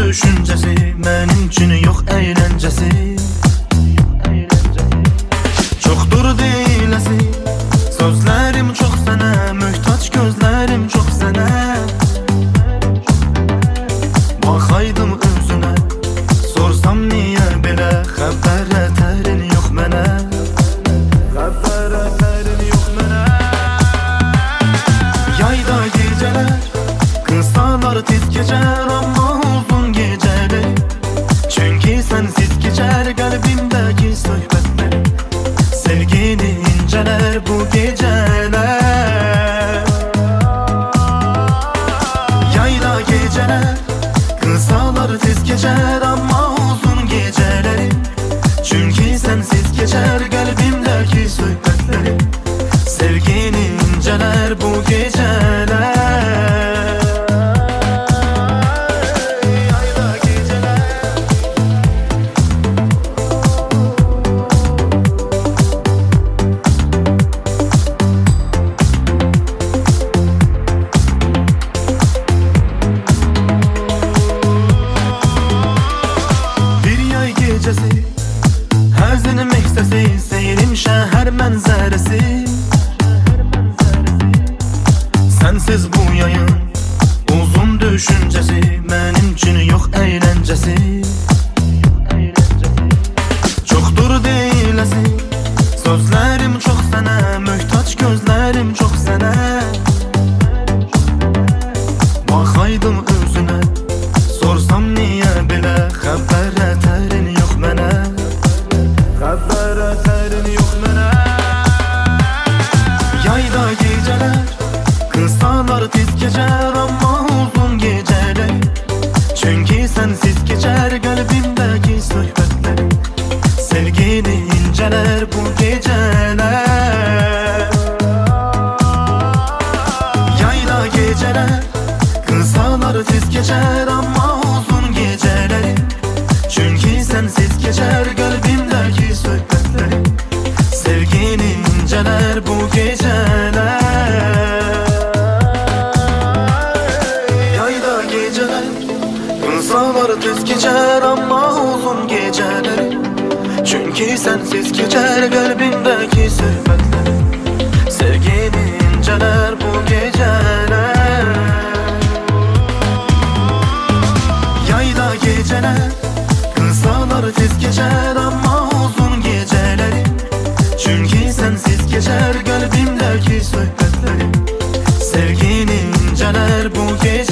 düşüncesi, benim için yok eğlencesi. Çoktur deyiləsi, sözlerim çok sana, mühtaç gözlerim çok sana. Baxaydım özüne, sorsam niye belə, xəbər ətərin yox mənə. Xəbər ətərin yox mənə. Yayda gecələr, kısalar tez geçer ama uzun geceler. Çünkü sensiz geçer kalbimdeki sohbetler. Sevgini inceler bu geceler. Yayla geceler, kısalar tez geçer ama uzun geceler. Çünkü sensiz geçer kalbimdeki sohbetler. Sevgini inceler bu geceler. Həzin mehsəsi, seyrim şəhər mənzərəsi. Sensiz bu yayın uzun düşüncesi, benim için yok eğlencesi. Çoktur deyiləsi, sözlerim çok sana, mühtaç gözlerim çok sana. Baxaydım özüne, sorsam niye belə, xəbər ətərin yox mənə. Xəbər ətərin yox mənə. Yayda gecələr, kısalar tez geçer ama uzun geceler. Çünkü sensiz geçer kalbimdeki sohbetler. Sevgini inceler bu geceler. Yayla geceler, kısalar tez geçer ama uzun geceler. Çünkü sensiz geçer kalbimdeki sohbetler. Sevgini inceler bu geceler. Yayda geceler, kısalar tez geçer ama uzun geceler. Çünkü sensiz geçer kalbimdeki sohbetler. Sevgini inceler bu geceler. Yayla geceler, kısalar tez geçer ama uzun geceler. Çünkü sensiz geçer kalbimdeki sohbetler. Sevgini inceler bu geceler.